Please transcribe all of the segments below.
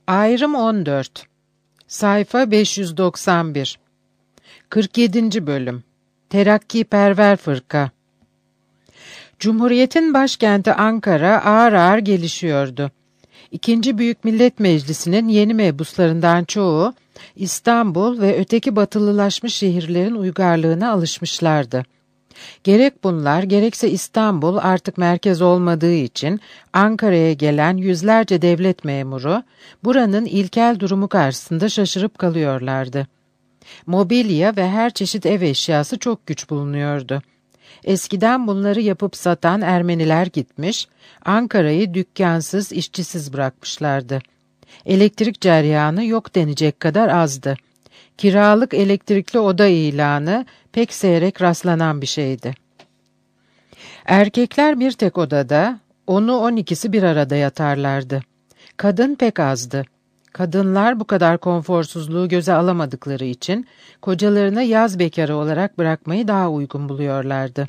Ayrım 14. Sayfa 591. 47. Bölüm. Terakkiperver Fırka. Cumhuriyetin başkenti Ankara ağır ağır gelişiyordu. İkinci Büyük Millet Meclisi'nin yeni mebuslarından çoğu, İstanbul ve öteki batılılaşmış şehirlerin uygarlığına alışmışlardı. Gerek bunlar, gerekse İstanbul artık merkez olmadığı için Ankara'ya gelen yüzlerce devlet memuru, buranın ilkel durumu karşısında şaşırıp kalıyorlardı. Mobilya ve her çeşit ev eşyası çok güç bulunuyordu. Eskiden bunları yapıp satan Ermeniler gitmiş, Ankara'yı dükkansız, işçisiz bırakmışlardı. Elektrik cereyanı yok denecek kadar azdı. Kiralık elektrikli oda ilanı pek seyrek rastlanan bir şeydi. Erkekler bir tek odada, 10'u 12'si bir arada yatarlardı. Kadın pek azdı. Kadınlar bu kadar konforsuzluğu göze alamadıkları için kocalarını yaz bekarı olarak bırakmayı daha uygun buluyorlardı.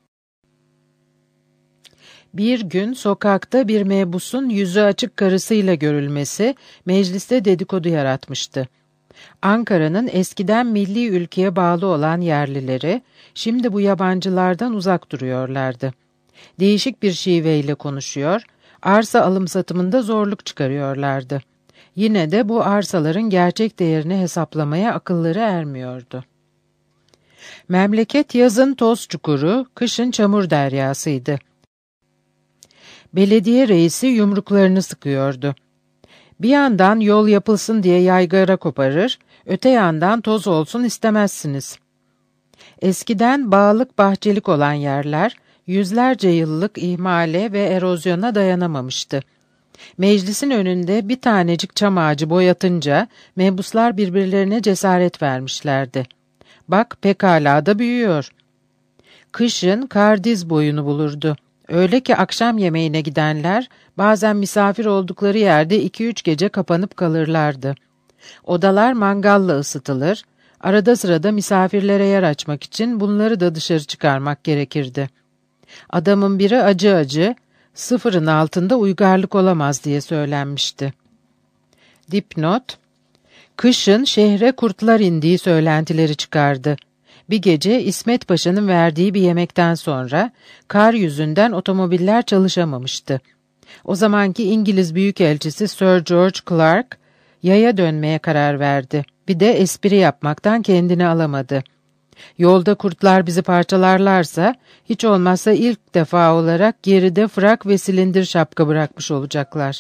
Bir gün sokakta bir mebusun yüzü açık karısıyla görülmesi mecliste dedikodu yaratmıştı. Ankara'nın eskiden milli ülkeye bağlı olan yerlileri, şimdi bu yabancılardan uzak duruyorlardı. Değişik bir şiveyle konuşuyor, arsa alım satımında zorluk çıkarıyorlardı. Yine de bu arsaların gerçek değerini hesaplamaya akılları ermiyordu. Memleket yazın toz çukuru, kışın çamur deryasıydı. Belediye reisi yumruklarını sıkıyordu. Bir yandan yol yapılsın diye yaygara koparır, öte yandan toz olsun istemezsiniz. Eskiden bağlık bahçelik olan yerler, yüzlerce yıllık ihmale ve erozyona dayanamamıştı. Meclisin önünde bir tanecik çam ağacı boyatınca, mebuslar birbirlerine cesaret vermişlerdi. Bak pekala da büyüyor. Kışın kar diz boyunu bulurdu. Öyle ki akşam yemeğine gidenler, bazen misafir oldukları yerde 2-3 gece kapanıp kalırlardı. Odalar mangalla ısıtılır, arada sırada misafirlere yer açmak için bunları da dışarı çıkarmak gerekirdi. Adamın biri acı acı, sıfırın altında uygarlık olamaz diye söylenmişti. Dipnot: Kışın şehre kurtlar indiği söylentileri çıkardı. Bir gece İsmet Paşa'nın verdiği bir yemekten sonra kar yüzünden otomobiller çalışamamıştı. O zamanki İngiliz Büyükelçisi Sir George Clark yaya dönmeye karar verdi. Bir de espri yapmaktan kendini alamadı. Yolda kurtlar bizi parçalarlarsa hiç olmazsa ilk defa olarak geride frak ve silindir şapka bırakmış olacaklar.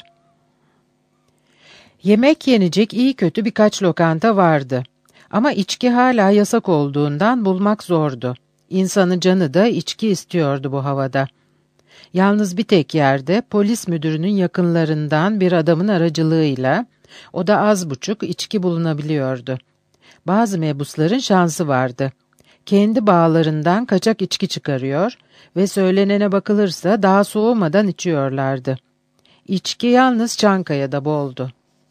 Yemek yenecek iyi kötü birkaç lokanta vardı. Ama içki hala yasak olduğundan bulmak zordu. İnsanın canı da içki istiyordu bu havada. Yalnız bir tek yerde polis müdürünün yakınlarından bir adamın aracılığıyla, o da az buçuk içki bulunabiliyordu. Bazı mebusların şansı vardı. Kendi bağlarından kaçak içki çıkarıyor ve söylenene bakılırsa daha soğumadan içiyorlardı. İçki yalnız Çankaya'da boldu.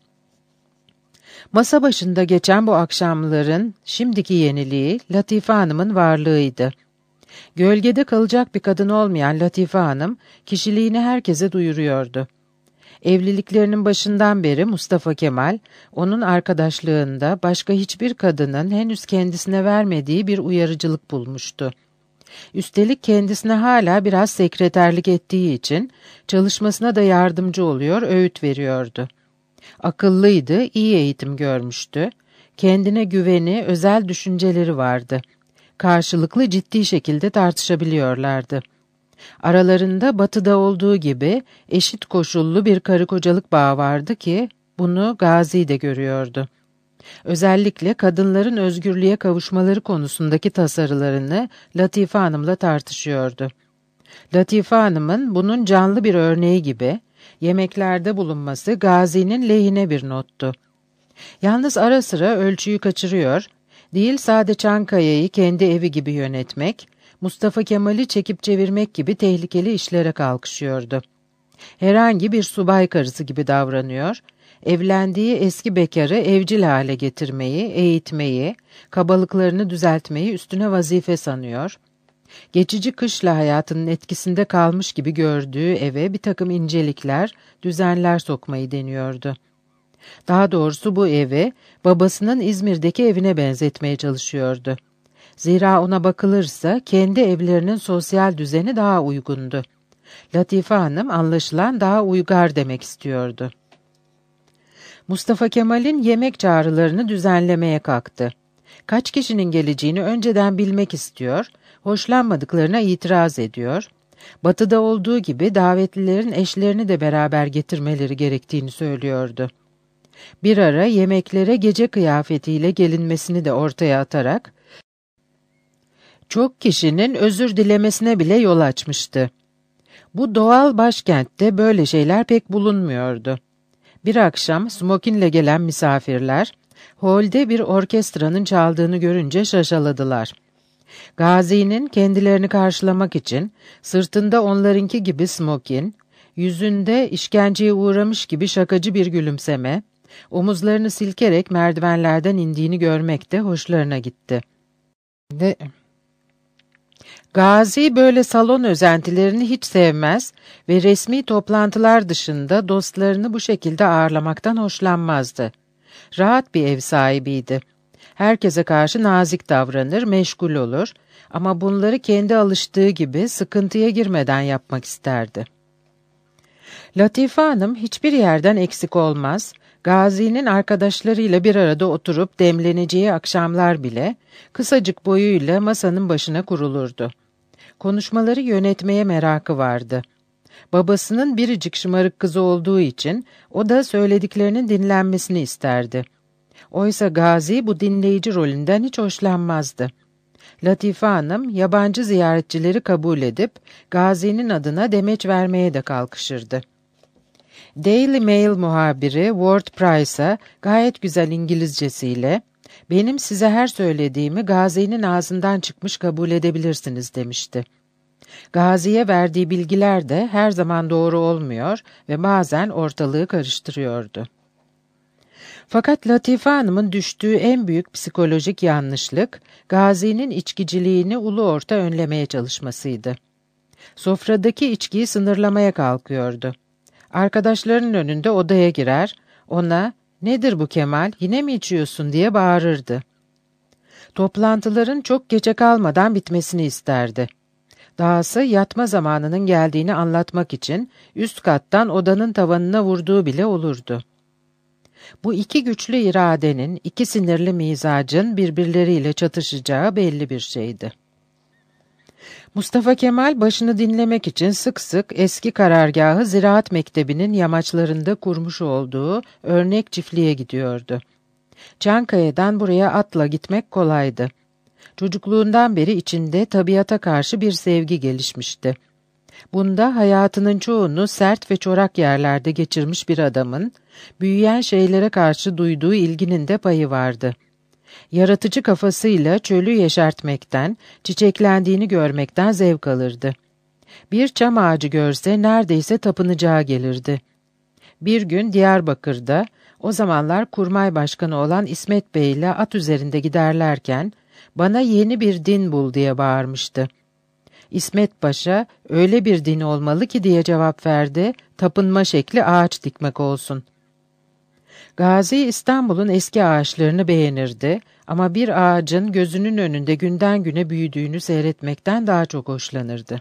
Masa başında geçen bu akşamların şimdiki yeniliği Latife Hanım'ın varlığıydı. Gölgede kalacak bir kadın olmayan Latife Hanım, kişiliğini herkese duyuruyordu. Evliliklerinin başından beri Mustafa Kemal, onun arkadaşlığında başka hiçbir kadının henüz kendisine vermediği bir uyarıcılık bulmuştu. Üstelik kendisine hala biraz sekreterlik ettiği için çalışmasına da yardımcı oluyor, öğüt veriyordu. Akıllıydı, iyi eğitim görmüştü. Kendine güveni, özel düşünceleri vardı. Karşılıklı ciddi şekilde tartışabiliyorlardı. Aralarında batıda olduğu gibi eşit koşullu bir karı kocalık bağı vardı ki bunu Gazi de görüyordu. Özellikle kadınların özgürlüğe kavuşmaları konusundaki tasarılarını Latife Hanım'la tartışıyordu. Latife Hanım'ın bunun canlı bir örneği gibi yemeklerde bulunması Gazi'nin lehine bir nottu. Yalnız ara sıra ölçüyü kaçırıyor, değil sade Çankaya'yı kendi evi gibi yönetmek, Mustafa Kemal'i çekip çevirmek gibi tehlikeli işlere kalkışıyordu. Herhangi bir subay karısı gibi davranıyor, evlendiği eski bekarı evcil hale getirmeyi, eğitmeyi, kabalıklarını düzeltmeyi üstüne vazife sanıyor, geçici kışla hayatının etkisinde kalmış gibi gördüğü eve bir takım incelikler, düzenler sokmayı deniyordu. Daha doğrusu bu evi babasının İzmir'deki evine benzetmeye çalışıyordu. Zira ona bakılırsa kendi evlerinin sosyal düzeni daha uygundu. Latife Hanım anlaşılan daha uygar demek istiyordu. Mustafa Kemal'in yemek çağrılarını düzenlemeye kalktı. Kaç kişinin geleceğini önceden bilmek istiyor, hoşlanmadıklarına itiraz ediyor. Batı'da olduğu gibi davetlilerin eşlerini de beraber getirmeleri gerektiğini söylüyordu. Bir ara yemeklere gece kıyafetiyle gelinmesini de ortaya atarak, çok kişinin özür dilemesine bile yol açmıştı. Bu doğal başkentte böyle şeyler pek bulunmuyordu. Bir akşam smokinle gelen misafirler, holde bir orkestranın çaldığını görünce şaşaladılar. Gazi'nin kendilerini karşılamak için sırtında onlarınki gibi smokin, yüzünde işkenceye uğramış gibi şakacı bir gülümseme, omuzlarını silkerek merdivenlerden indiğini görmek de hoşlarına gitti. Gazi böyle salon özentilerini hiç sevmez ve resmi toplantılar dışında dostlarını bu şekilde ağırlamaktan hoşlanmazdı. Rahat bir ev sahibiydi. Herkese karşı nazik davranır, meşgul olur ama bunları kendi alıştığı gibi sıkıntıya girmeden yapmak isterdi. Latife Hanım hiçbir yerden eksik olmaz, Gazi'nin arkadaşlarıyla bir arada oturup demleneceği akşamlar bile kısacık boyuyla masanın başına kurulurdu. Konuşmaları yönetmeye merakı vardı. Babasının biricik şımarık kızı olduğu için o da söylediklerinin dinlenmesini isterdi. Oysa Gazi bu dinleyici rolünden hiç hoşlanmazdı. Latife Hanım yabancı ziyaretçileri kabul edip Gazi'nin adına demeç vermeye de kalkışırdı. Daily Mail muhabiri Ward Price'a gayet güzel İngilizcesiyle "Benim size her söylediğimi Gazi'nin ağzından çıkmış kabul edebilirsiniz" demişti. Gazi'ye verdiği bilgiler de her zaman doğru olmuyor ve bazen ortalığı karıştırıyordu. Fakat Latife Hanım'ın düştüğü en büyük psikolojik yanlışlık, Gazi'nin içkiciliğini ulu orta önlemeye çalışmasıydı. Sofradaki içkiyi sınırlamaya kalkıyordu. Arkadaşlarının önünde odaya girer, ona "Nedir bu Kemal, yine mi içiyorsun?" diye bağırırdı. Toplantıların çok gece kalmadan bitmesini isterdi. Dahası yatma zamanının geldiğini anlatmak için üst kattan odanın tavanına vurduğu bile olurdu. Bu iki güçlü iradenin, iki sinirli mizacın birbirleriyle çatışacağı belli bir şeydi. Mustafa Kemal başını dinlemek için sık sık eski karargahı Ziraat Mektebi'nin yamaçlarında kurmuş olduğu örnek çiftliğe gidiyordu. Çankaya'dan buraya atla gitmek kolaydı. Çocukluğundan beri içinde tabiata karşı bir sevgi gelişmişti. Bunda hayatının çoğunu sert ve çorak yerlerde geçirmiş bir adamın, büyüyen şeylere karşı duyduğu ilginin de payı vardı. Yaratıcı kafasıyla çölü yeşertmekten, çiçeklendiğini görmekten zevk alırdı. Bir çam ağacı görse neredeyse tapınacağı gelirdi. Bir gün Diyarbakır'da, o zamanlar kurmay başkanı olan İsmet Bey ile at üzerinde giderlerken, "Bana yeni bir din bul" diye bağırmıştı. İsmet Paşa, "Öyle bir din olmalı ki" diye cevap verdi, "tapınma şekli ağaç dikmek olsun." Gazi İstanbul'un eski ağaçlarını beğenirdi ama bir ağacın gözünün önünde günden güne büyüdüğünü seyretmekten daha çok hoşlanırdı.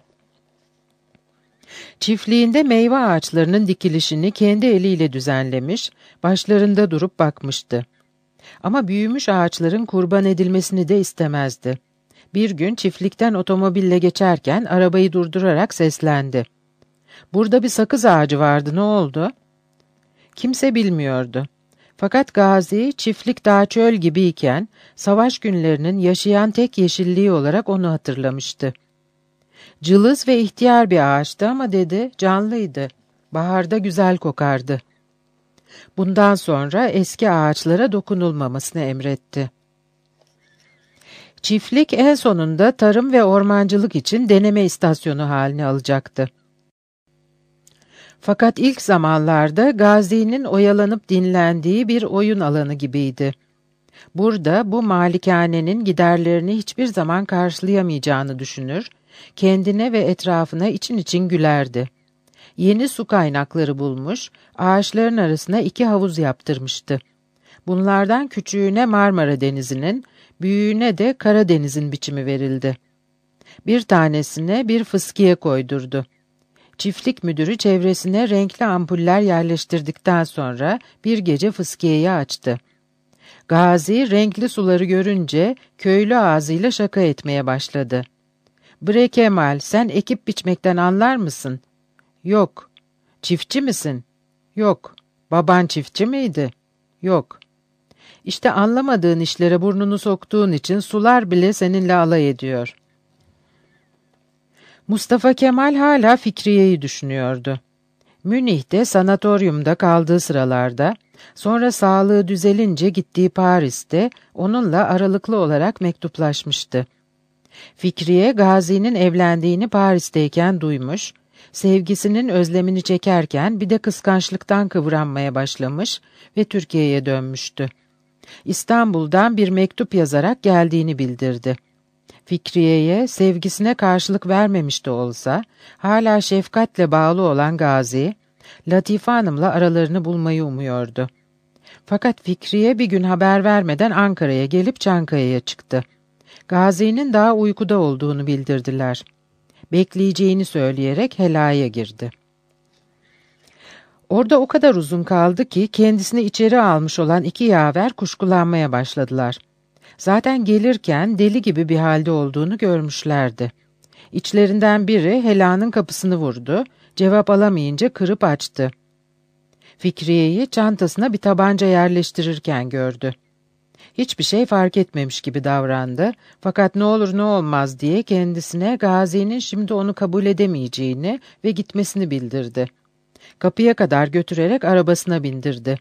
Çiftliğinde meyve ağaçlarının dikilişini kendi eliyle düzenlemiş, başlarında durup bakmıştı. Ama büyümüş ağaçların kurban edilmesini de istemezdi. Bir gün çiftlikten otomobille geçerken arabayı durdurarak seslendi. "Burada bir sakız ağacı vardı, ne oldu?" Kimse bilmiyordu. Fakat Gazi, çiftlik daha çöl gibiyken, savaş günlerinin yaşayan tek yeşilliği olarak onu hatırlamıştı. Cılız ve ihtiyar bir ağaçtı ama dedi, canlıydı. Baharda güzel kokardı. Bundan sonra eski ağaçlara dokunulmamasını emretti. Çiftlik en sonunda tarım ve ormancılık için deneme istasyonu haline alacaktı. Fakat ilk zamanlarda Gazi'nin oyalanıp dinlendiği bir oyun alanı gibiydi. Burada bu malikanenin giderlerini hiçbir zaman karşılayamayacağını düşünür, kendine ve etrafına için için gülerdi. Yeni su kaynakları bulmuş, ağaçların arasına 2 havuz yaptırmıştı. Bunlardan küçüğüne Marmara Denizi'nin, büyüğüne de Karadeniz'in biçimi verildi. Bir tanesine bir fıskiye koydurdu. Çiftlik müdürü çevresine renkli ampuller yerleştirdikten sonra bir gece fıskiyeyi açtı. Gazi renkli suları görünce köylü ağzıyla şaka etmeye başladı. "Bre Kemal, sen ekip biçmekten anlar mısın?" "Yok." "Çiftçi misin?" "Yok." "Baban çiftçi miydi?" "Yok." "İşte anlamadığın işlere burnunu soktuğun için sular bile seninle alay ediyor." Mustafa Kemal hala Fikriye'yi düşünüyordu. Münih'te sanatoryumda kaldığı sıralarda, sonra sağlığı düzelince gittiği Paris'te onunla aralıklı olarak mektuplaşmıştı. Fikriye, Gazi'nin evlendiğini Paris'teyken duymuş, sevgisinin özlemini çekerken bir de kıskançlıktan kıvranmaya başlamış ve Türkiye'ye dönmüştü. İstanbul'dan bir mektup yazarak geldiğini bildirdi. Fikriye'ye sevgisine karşılık vermemiş de olsa, hala şefkatle bağlı olan Gazi, Latife Hanım'la aralarını bulmayı umuyordu. Fakat Fikriye bir gün haber vermeden Ankara'ya gelip Çankaya'ya çıktı. Gazi'nin daha uykuda olduğunu bildirdiler. Bekleyeceğini söyleyerek helaya girdi. Orada o kadar uzun kaldı ki kendisini içeri almış olan 2 yaver kuşkulanmaya başladılar. Zaten gelirken deli gibi bir halde olduğunu görmüşlerdi. İçlerinden biri Hela'nın kapısını vurdu, cevap alamayınca kırıp açtı. Fikriye'yi çantasına bir tabanca yerleştirirken gördü. Hiçbir şey fark etmemiş gibi davrandı, fakat ne olur ne olmaz diye kendisine Gazi'nin şimdi onu kabul edemeyeceğini ve gitmesini bildirdi. Kapıya kadar götürerek arabasına bindirdi.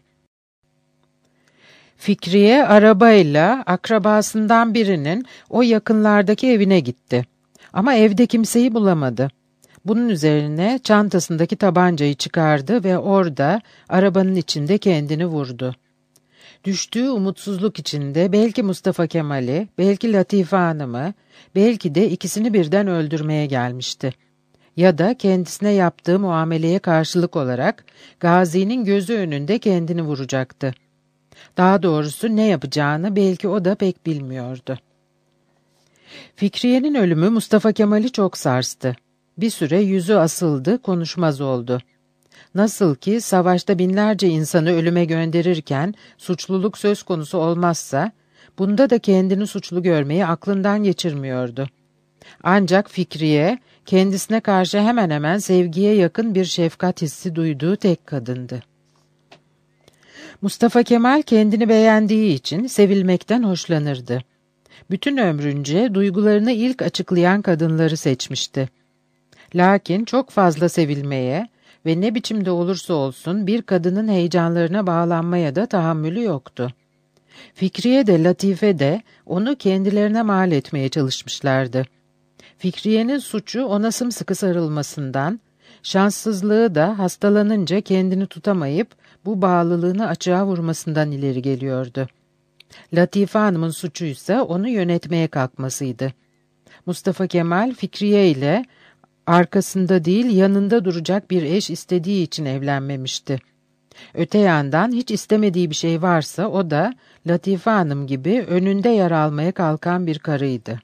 Fikriye arabayla akrabasından birinin o yakınlardaki evine gitti. Ama evde kimseyi bulamadı. Bunun üzerine çantasındaki tabancayı çıkardı ve orada arabanın içinde kendini vurdu. Düştüğü umutsuzluk içinde belki Mustafa Kemal'i, belki Latife Hanım'ı, belki de ikisini birden öldürmeye gelmişti. Ya da kendisine yaptığı muameleye karşılık olarak Gazi'nin gözü önünde kendini vuracaktı. Daha doğrusu ne yapacağını belki o da pek bilmiyordu. Fikriye'nin ölümü Mustafa Kemal'i çok sarstı. Bir süre yüzü asıldı, konuşmaz oldu. Nasıl ki savaşta binlerce insanı ölüme gönderirken suçluluk söz konusu olmazsa, bunda da kendini suçlu görmeyi aklından geçirmiyordu. Ancak Fikriye, kendisine karşı hemen hemen sevgiye yakın bir şefkat hissi duyduğu tek kadındı. Mustafa Kemal kendini beğendiği için sevilmekten hoşlanırdı. Bütün ömrünce duygularını ilk açıklayan kadınları seçmişti. Lakin çok fazla sevilmeye ve ne biçimde olursa olsun bir kadının heyecanlarına bağlanmaya da tahammülü yoktu. Fikriye de Latife de onu kendilerine mal etmeye çalışmışlardı. Fikriye'nin suçu ona sımsıkı sarılmasından, şanssızlığı da hastalanınca kendini tutamayıp bu bağlılığını açığa vurmasından ileri geliyordu. Latife Hanım'ın suçuysa onu yönetmeye kalkmasıydı. Mustafa Kemal Fikriye ile arkasında değil yanında duracak bir eş istediği için evlenmemişti. Öte yandan hiç istemediği bir şey varsa o da Latife Hanım gibi önünde yer almaya kalkan bir karıydı.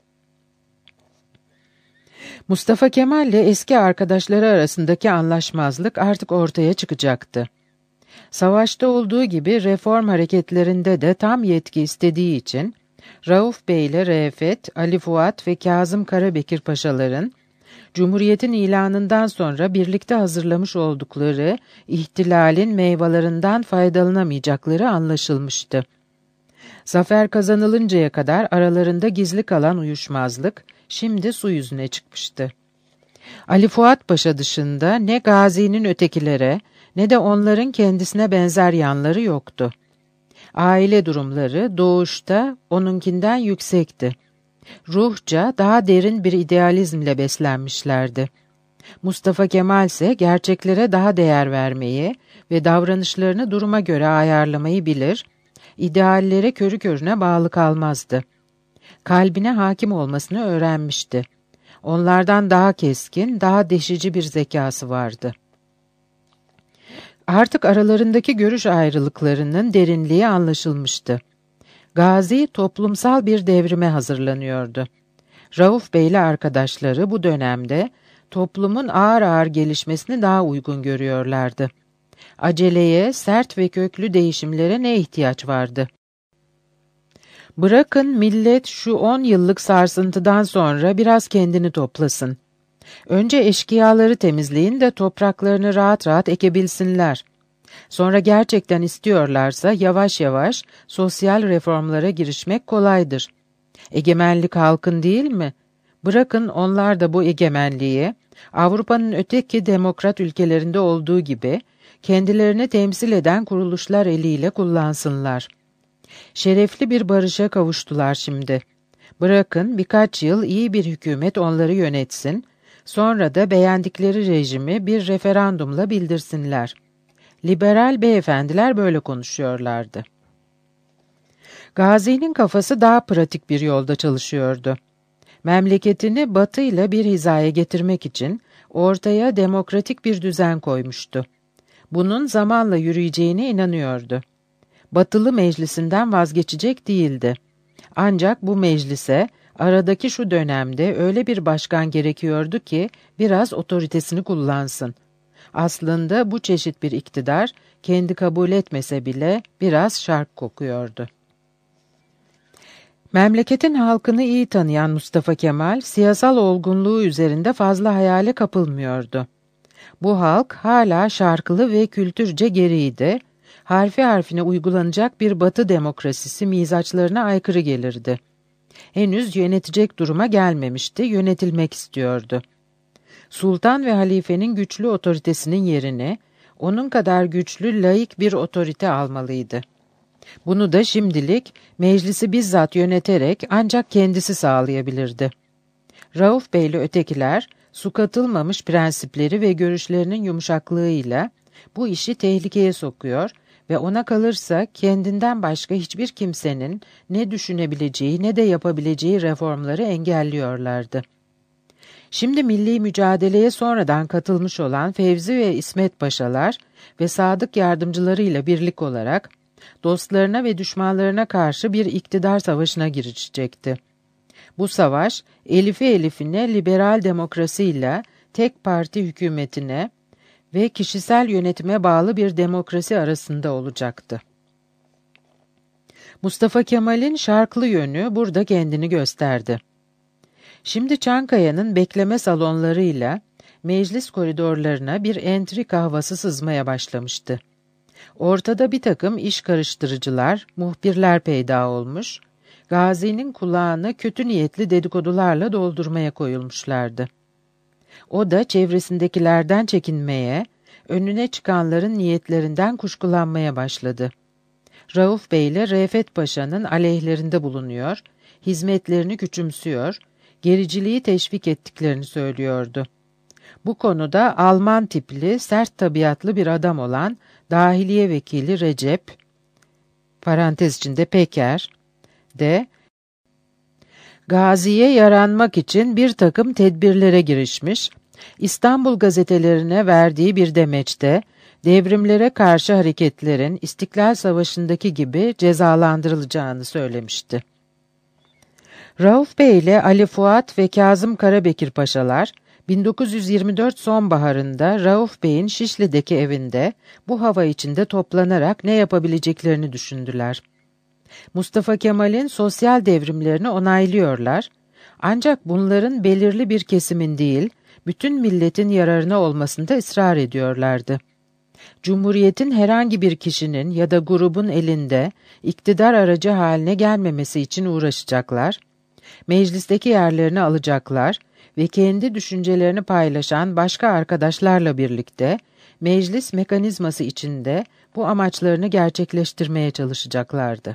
Mustafa Kemal ile eski arkadaşları arasındaki anlaşmazlık artık ortaya çıkacaktı. Savaşta olduğu gibi reform hareketlerinde de tam yetki istediği için Rauf Bey ile Reifet, Ali Fuat ve Kazım Karabekir Paşaların Cumhuriyet'in ilanından sonra birlikte hazırlamış oldukları ihtilalin meyvelerinden faydalanamayacakları anlaşılmıştı. Zafer kazanılıncaya kadar aralarında gizli kalan uyuşmazlık şimdi su yüzüne çıkmıştı. Ali Fuat Paşa dışında ne Gazi'nin ötekilere ne de onların kendisine benzer yanları yoktu. Aile durumları doğuşta onunkinden yüksekti. Ruhça daha derin bir idealizmle beslenmişlerdi. Mustafa Kemal ise gerçeklere daha değer vermeyi ve davranışlarını duruma göre ayarlamayı bilir, ideallere körü körüne bağlı kalmazdı. Kalbine hakim olmasını öğrenmişti. Onlardan daha keskin, daha deşici bir zekası vardı. Artık aralarındaki görüş ayrılıklarının derinliği anlaşılmıştı. Gazi toplumsal bir devrime hazırlanıyordu. Rauf Bey ile arkadaşları bu dönemde toplumun ağır ağır gelişmesini daha uygun görüyorlardı. Aceleye, sert ve köklü değişimlere ne ihtiyaç vardı? Bırakın millet şu 10 yıllık sarsıntıdan sonra biraz kendini toplasın. Önce eşkıyaları temizleyin de topraklarını rahat rahat ekebilsinler. Sonra gerçekten istiyorlarsa yavaş yavaş sosyal reformlara girişmek kolaydır. Egemenlik halkın değil mi? Bırakın onlar da bu egemenliği, Avrupa'nın öteki demokrat ülkelerinde olduğu gibi, kendilerini temsil eden kuruluşlar eliyle kullansınlar. Şerefli bir barışa kavuştular şimdi. Bırakın birkaç yıl iyi bir hükümet onları yönetsin, sonra da beğendikleri rejimi bir referandumla bildirsinler. Liberal beyefendiler böyle konuşuyorlardı. Gazi'nin kafası daha pratik bir yolda çalışıyordu. Memleketini Batı ile bir hizaya getirmek için ortaya demokratik bir düzen koymuştu. Bunun zamanla yürüyeceğine inanıyordu. Batılı meclisinden vazgeçecek değildi. Ancak bu meclise aradaki şu dönemde öyle bir başkan gerekiyordu ki biraz otoritesini kullansın. Aslında bu çeşit bir iktidar kendi kabul etmese bile biraz şark kokuyordu. Memleketin halkını iyi tanıyan Mustafa Kemal, siyasal olgunluğu üzerinde fazla hayale kapılmıyordu. Bu halk hala şarkılı ve kültürce geriydi, harfi harfine uygulanacak bir Batı demokrasisi mizaçlarına aykırı gelirdi. Henüz yönetecek duruma gelmemişti, yönetilmek istiyordu. Sultan ve halifenin güçlü otoritesinin yerini, onun kadar güçlü laik bir otorite almalıydı. Bunu da şimdilik meclisi bizzat yöneterek ancak kendisi sağlayabilirdi. Rauf Bey ile ötekiler, su katılmamış prensipleri ve görüşlerinin yumuşaklığıyla bu işi tehlikeye sokuyor ve ona kalırsa kendinden başka hiçbir kimsenin ne düşünebileceği ne de yapabileceği reformları engelliyorlardı. Şimdi milli mücadeleye sonradan katılmış olan Fevzi ve İsmet Paşalar ve sadık yardımcılarıyla birlik olarak dostlarına ve düşmanlarına karşı bir iktidar savaşına girişecekti. Bu savaş, elifi elifine liberal demokrasiyle tek parti hükümetine ve kişisel yönetime bağlı bir demokrasi arasında olacaktı. Mustafa Kemal'in şarklı yönü burada kendini gösterdi. Şimdi Çankaya'nın bekleme salonlarıyla meclis koridorlarına bir entrika havası sızmaya başlamıştı. Ortada bir takım iş karıştırıcılar, muhbirler peyda olmuş, Gazi'nin kulağını kötü niyetli dedikodularla doldurmaya koyulmuşlardı. O da çevresindekilerden çekinmeye, önüne çıkanların niyetlerinden kuşkulanmaya başladı. Rauf Bey ile Reşat Paşa'nın aleyhlerinde bulunuyor, hizmetlerini küçümsüyor, gericiliği teşvik ettiklerini söylüyordu. Bu konuda Alman tipli, sert tabiatlı bir adam olan Dahiliye Vekili Recep, parantez içinde Peker, de Gazi'ye yaranmak için bir takım tedbirlere girişmiş, İstanbul gazetelerine verdiği bir demeçte, devrimlere karşı hareketlerin İstiklal Savaşı'ndaki gibi cezalandırılacağını söylemişti. Rauf Bey ile Ali Fuat ve Kazım Karabekir Paşalar, 1924 sonbaharında Rauf Bey'in Şişli'deki evinde bu hava içinde toplanarak ne yapabileceklerini düşündüler. Mustafa Kemal'in sosyal devrimlerini onaylıyorlar, ancak bunların belirli bir kesimin değil, bütün milletin yararına olmasında ısrar ediyorlardı. Cumhuriyetin herhangi bir kişinin ya da grubun elinde iktidar aracı haline gelmemesi için uğraşacaklar, meclisteki yerlerini alacaklar ve kendi düşüncelerini paylaşan başka arkadaşlarla birlikte meclis mekanizması içinde bu amaçlarını gerçekleştirmeye çalışacaklardı.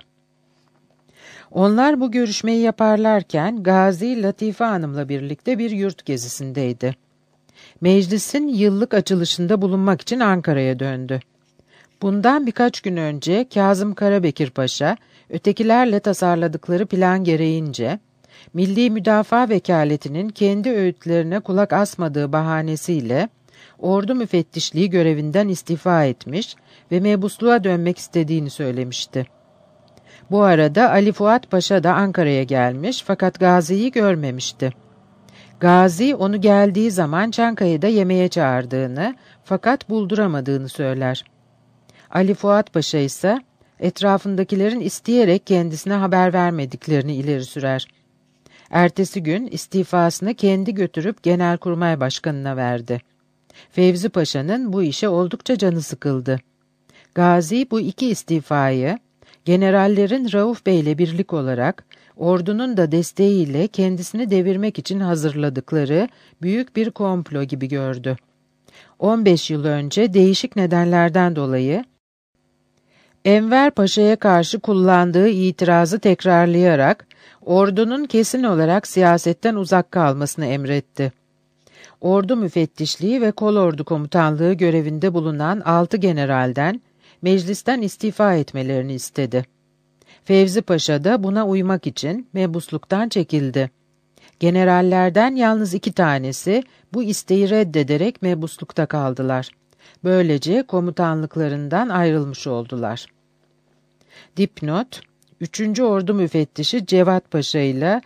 Onlar bu görüşmeyi yaparlarken Gazi Latife Hanım'la birlikte bir yurt gezisindeydi. Meclisin yıllık açılışında bulunmak için Ankara'ya döndü. Bundan birkaç gün önce Kazım Karabekir Paşa, ötekilerle tasarladıkları plan gereğince, Milli Müdafaa Vekaleti'nin kendi öğütlerine kulak asmadığı bahanesiyle, ordu müfettişliği görevinden istifa etmiş ve mebusluğa dönmek istediğini söylemişti. Bu arada Ali Fuat Paşa da Ankara'ya gelmiş fakat Gazi'yi görmemişti. Gazi onu geldiği zaman Çankaya'da yemeğe çağırdığını fakat bulduramadığını söyler. Ali Fuat Paşa ise etrafındakilerin isteyerek kendisine haber vermediklerini ileri sürer. Ertesi gün istifasını kendi götürüp Genelkurmay Başkanı'na verdi. Fevzi Paşa'nın bu işe oldukça canı sıkıldı. Gazi bu iki istifayı generallerin Rauf Bey ile birlik olarak ordunun da desteğiyle kendisini devirmek için hazırladıkları büyük bir komplo gibi gördü. 15 yıl önce değişik nedenlerden dolayı Enver Paşa'ya karşı kullandığı itirazı tekrarlayarak ordunun kesin olarak siyasetten uzak kalmasını emretti. Ordu müfettişliği ve kolordu komutanlığı görevinde bulunan 6 generalden meclisten istifa etmelerini istedi. Fevzi Paşa da buna uymak için mebusluktan çekildi. Generallerden yalnız 2 tanesi bu isteği reddederek mebuslukta kaldılar. Böylece komutanlıklarından ayrılmış oldular. Dipnot, 3. Ordu Müfettişi Cevat Paşa ile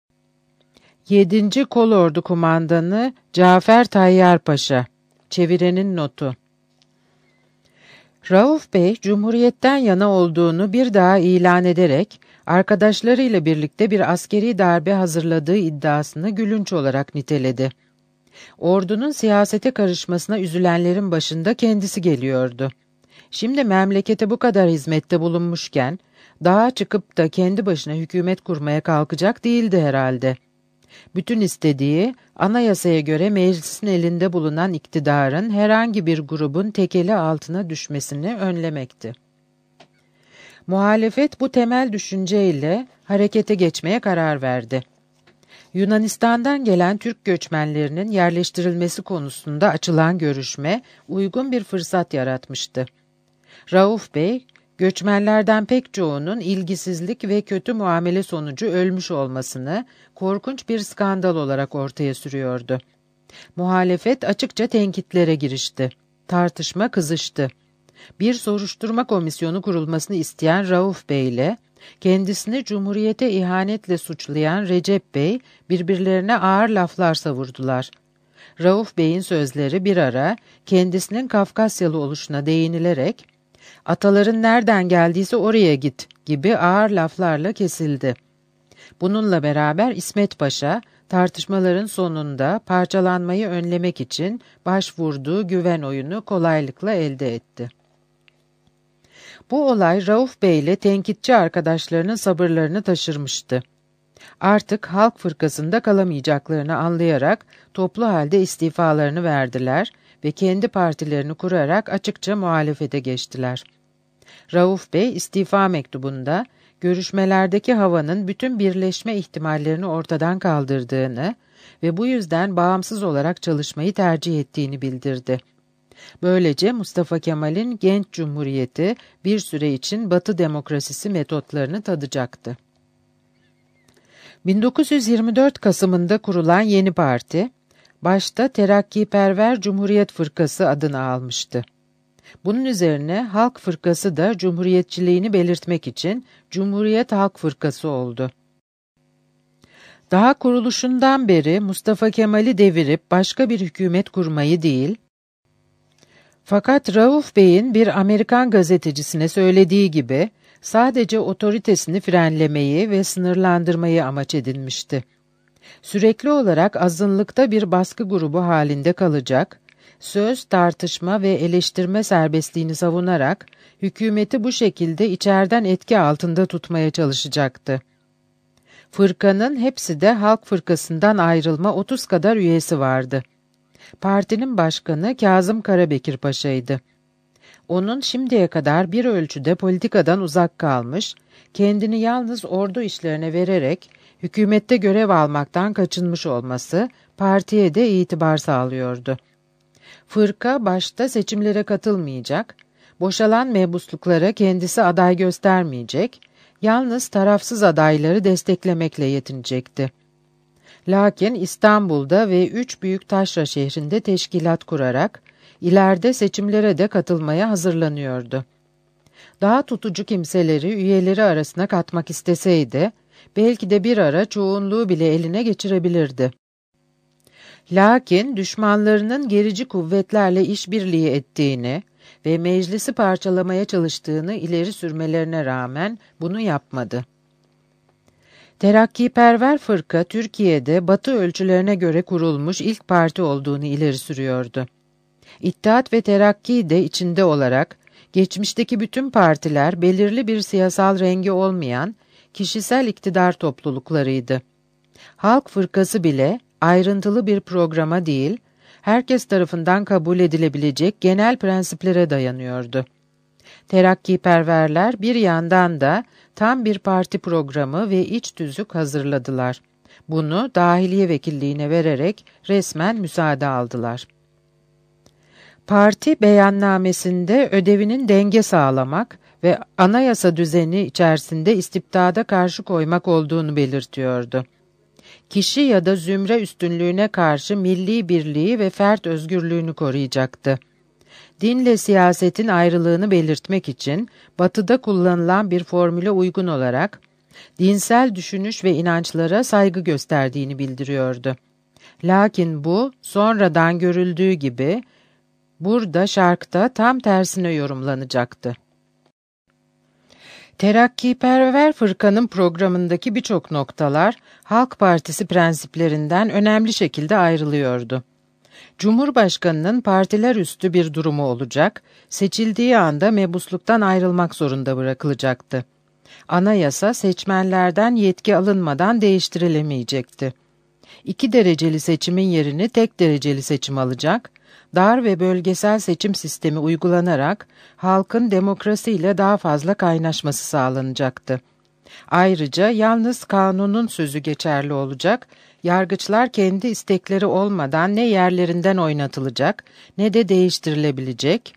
7. Kolordu Kumandanı Cafer Tayyar Paşa. Çevirenin notu. Rauf Bey, Cumhuriyet'ten yana olduğunu bir daha ilan ederek, arkadaşlarıyla birlikte bir askeri darbe hazırladığı iddiasını gülünç olarak niteledi. Ordunun siyasete karışmasına üzülenlerin başında kendisi geliyordu. Şimdi memlekete bu kadar hizmette bulunmuşken, dağa çıkıp da kendi başına hükümet kurmaya kalkacak değildi herhalde. Bütün istediği, anayasaya göre meclisin elinde bulunan iktidarın herhangi bir grubun tekeli altına düşmesini önlemekti. Muhalefet bu temel düşünceyle harekete geçmeye karar verdi. Yunanistan'dan gelen Türk göçmenlerinin yerleştirilmesi konusunda açılan görüşme uygun bir fırsat yaratmıştı. Rauf Bey, göçmenlerden pek çoğunun ilgisizlik ve kötü muamele sonucu ölmüş olmasını korkunç bir skandal olarak ortaya sürüyordu. Muhalefet açıkça tenkitlere girişti. Tartışma kızıştı. Bir soruşturma komisyonu kurulmasını isteyen Rauf Bey ile kendisini Cumhuriyete ihanetle suçlayan Recep Bey birbirlerine ağır laflar savurdular. Rauf Bey'in sözleri bir ara kendisinin Kafkasyalı oluşuna değinilerek "Ataların nereden geldiyse oraya git" gibi ağır laflarla kesildi. Bununla beraber İsmet Paşa, tartışmaların sonunda parçalanmayı önlemek için başvurduğu güven oyunu kolaylıkla elde etti. Bu olay Rauf Bey ile tenkitçi arkadaşlarının sabırlarını taşırmıştı. Artık Halk Fırkası'nda kalamayacaklarını anlayarak toplu halde istifalarını verdiler ve kendi partilerini kurarak açıkça muhalefete geçtiler. Rauf Bey istifa mektubunda görüşmelerdeki havanın bütün birleşme ihtimallerini ortadan kaldırdığını ve bu yüzden bağımsız olarak çalışmayı tercih ettiğini bildirdi. Böylece Mustafa Kemal'in genç cumhuriyeti bir süre için Batı demokrasisi metotlarını tadacaktı. 1924 Kasım'ında kurulan yeni parti, başta Terakkiperver Cumhuriyet Fırkası adını almıştı. Bunun üzerine Halk Fırkası da cumhuriyetçiliğini belirtmek için Cumhuriyet Halk Fırkası oldu. Daha kuruluşundan beri Mustafa Kemal'i devirip başka bir hükümet kurmayı değil, fakat Rauf Bey'in bir Amerikan gazetecisine söylediği gibi sadece otoritesini frenlemeyi ve sınırlandırmayı amaç edinmişti. Sürekli olarak azınlıkta bir baskı grubu halinde kalacak, söz, tartışma ve eleştirme serbestliğini savunarak hükümeti bu şekilde içeriden etki altında tutmaya çalışacaktı. Fırkanın hepsi de Halk Fırkası'ndan ayrılma 30 kadar üyesi vardı. Partinin başkanı Kazım Karabekir Paşa'ydı. Onun şimdiye kadar bir ölçüde politikadan uzak kalmış, kendini yalnız ordu işlerine vererek hükümette görev almaktan kaçınmış olması partiye de itibar sağlıyordu. Fırka başta seçimlere katılmayacak, boşalan mebusluklara kendisi aday göstermeyecek, yalnız tarafsız adayları desteklemekle yetinecekti. Lakin İstanbul'da ve 3 büyük taşra şehrinde teşkilat kurarak, ileride seçimlere de katılmaya hazırlanıyordu. Daha tutucu kimseleri üyeleri arasına katmak isteseydi, belki de bir ara çoğunluğu bile eline geçirebilirdi. Lakin düşmanlarının gerici kuvvetlerle işbirliği ettiğini ve meclisi parçalamaya çalıştığını ileri sürmelerine rağmen bunu yapmadı. Terakkiperver fırka Türkiye'de Batı ölçülerine göre kurulmuş ilk parti olduğunu ileri sürüyordu. İttihat ve Terakki de içinde olarak geçmişteki bütün partiler belirli bir siyasal rengi olmayan kişisel iktidar topluluklarıydı. Halk fırkası bile ayrıntılı bir programa değil, herkes tarafından kabul edilebilecek genel prensiplere dayanıyordu. Terakkiperverler bir yandan da tam bir parti programı ve iç tüzük hazırladılar. Bunu dahiliye vekilliğine vererek resmen müsaade aldılar. Parti beyannamesinde ödevinin denge sağlamak ve anayasa düzeni içerisinde istibdada karşı koymak olduğunu belirtiyordu. Kişi ya da zümre üstünlüğüne karşı milli birliği ve fert özgürlüğünü koruyacaktı. Dinle siyasetin ayrılığını belirtmek için Batı'da kullanılan bir formüle uygun olarak dinsel düşünüş ve inançlara saygı gösterdiğini bildiriyordu. Lakin bu sonradan görüldüğü gibi burada Şark'ta tam tersine yorumlanacaktı. Terakkiperver fırkanın programındaki birçok noktalar Halk Partisi prensiplerinden önemli şekilde ayrılıyordu. Cumhurbaşkanının partiler üstü bir durumu olacak, seçildiği anda mebusluktan ayrılmak zorunda bırakılacaktı. Anayasa seçmenlerden yetki alınmadan değiştirilemeyecekti. 2 dereceli seçimin yerini tek dereceli seçim alacak, dar ve bölgesel seçim sistemi uygulanarak halkın demokrasiyle daha fazla kaynaşması sağlanacaktı. Ayrıca yalnız kanunun sözü geçerli olacak, yargıçlar kendi istekleri olmadan ne yerlerinden oynatılacak ne de değiştirilebilecek.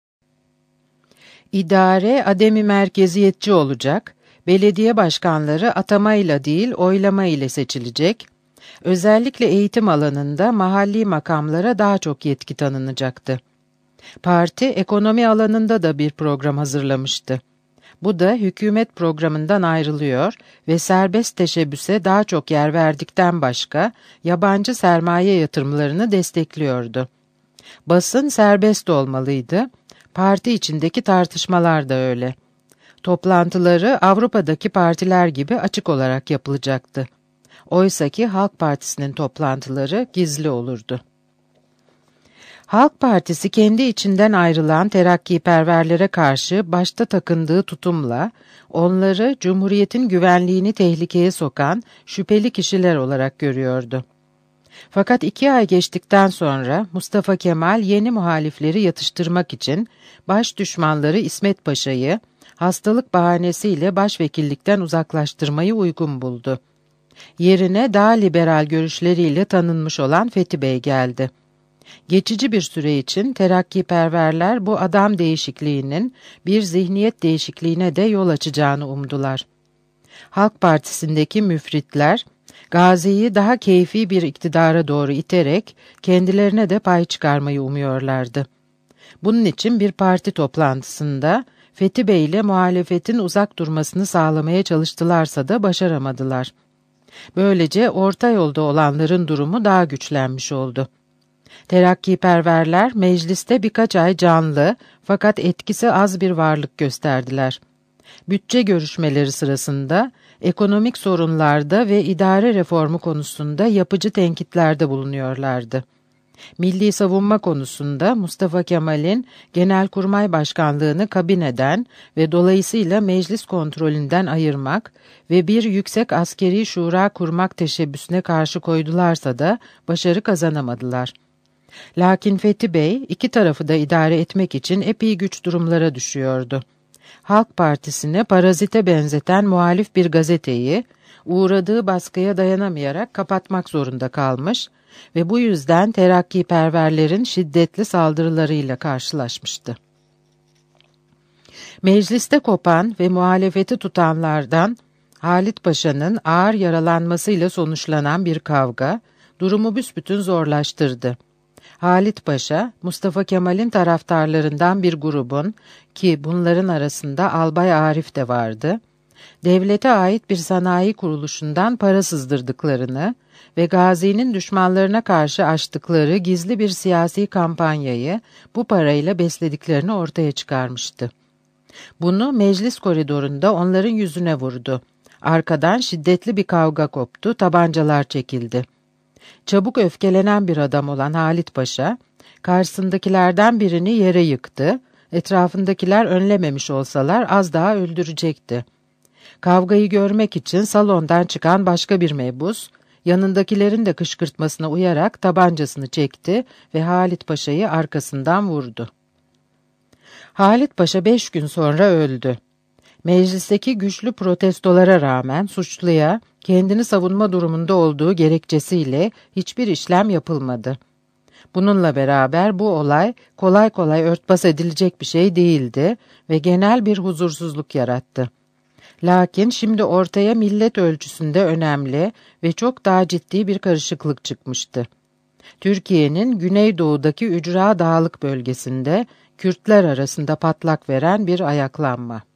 İdare ademi merkeziyetçi olacak, belediye başkanları atamayla değil oylama ile seçilecek. Özellikle eğitim alanında mahalli makamlara daha çok yetki tanınacaktı. Parti ekonomi alanında da bir program hazırlamıştı. Bu da hükümet programından ayrılıyor ve serbest teşebbüse daha çok yer verdikten başka yabancı sermaye yatırımlarını destekliyordu. Basın serbest olmalıydı, parti içindeki tartışmalar da öyle. Toplantıları Avrupa'daki partiler gibi açık olarak yapılacaktı. Oysaki Halk Partisi'nin toplantıları gizli olurdu. Halk Partisi kendi içinden ayrılan terakkiperverlere karşı başta takındığı tutumla onları Cumhuriyet'in güvenliğini tehlikeye sokan şüpheli kişiler olarak görüyordu. Fakat 2 ay geçtikten sonra Mustafa Kemal yeni muhalifleri yatıştırmak için baş düşmanları İsmet Paşa'yı hastalık bahanesiyle başvekillikten uzaklaştırmayı uygun buldu. Yerine daha liberal görüşleriyle tanınmış olan Fethi Bey geldi. Geçici bir süre için terakkiperverler bu adam değişikliğinin bir zihniyet değişikliğine de yol açacağını umdular. Halk Partisi'ndeki müfritler, Gazi'yi daha keyfi bir iktidara doğru iterek kendilerine de pay çıkarmayı umuyorlardı. Bunun için bir parti toplantısında Fethi Bey ile muhalefetin uzak durmasını sağlamaya çalıştılarsa da başaramadılar. Böylece orta yolda olanların durumu daha güçlenmiş oldu. Terakkiperverler mecliste birkaç ay canlı fakat etkisi az bir varlık gösterdiler. Bütçe görüşmeleri sırasında ekonomik sorunlarda ve idare reformu konusunda yapıcı tenkitlerde bulunuyorlardı. Milli savunma konusunda Mustafa Kemal'in Genelkurmay Başkanlığını kabineden ve dolayısıyla meclis kontrolünden ayırmak ve bir yüksek askeri şura kurmak teşebbüsüne karşı koydularsa da başarı kazanamadılar. Lakin Fethi Bey 2 tarafı da idare etmek için epey güç durumlara düşüyordu. Halk Partisi'ne parazite benzeten muhalif bir gazeteyi uğradığı baskıya dayanamayarak kapatmak zorunda kalmış ve bu yüzden terakkiperverlerin şiddetli saldırılarıyla karşılaşmıştı. Mecliste kopan ve muhalefeti tutanlardan Halit Paşa'nın ağır yaralanmasıyla sonuçlanan bir kavga, durumu büsbütün zorlaştırdı. Halit Paşa, Mustafa Kemal'in taraftarlarından bir grubun, ki bunların arasında Albay Arif de vardı, devlete ait bir sanayi kuruluşundan para sızdırdıklarını ve Gazi'nin düşmanlarına karşı açtıkları gizli bir siyasi kampanyayı bu parayla beslediklerini ortaya çıkarmıştı. Bunu meclis koridorunda onların yüzüne vurdu. Arkadan şiddetli bir kavga koptu, tabancalar çekildi. Çabuk öfkelenen bir adam olan Halit Paşa, karşısındakilerden birini yere yıktı, etrafındakiler önlememiş olsalar az daha öldürecekti. Kavgayı görmek için salondan çıkan başka bir mebus, yanındakilerin de kışkırtmasına uyarak tabancasını çekti ve Halit Paşa'yı arkasından vurdu. Halit Paşa 5 gün sonra öldü. Meclisteki güçlü protestolara rağmen suçluya kendini savunma durumunda olduğu gerekçesiyle hiçbir işlem yapılmadı. Bununla beraber bu olay kolay kolay örtbas edilecek bir şey değildi ve genel bir huzursuzluk yarattı. Lakin şimdi ortaya millet ölçüsünde önemli ve çok daha ciddi bir karışıklık çıkmıştı. Türkiye'nin güneydoğudaki ücra dağlık bölgesinde Kürtler arasında patlak veren bir ayaklanma.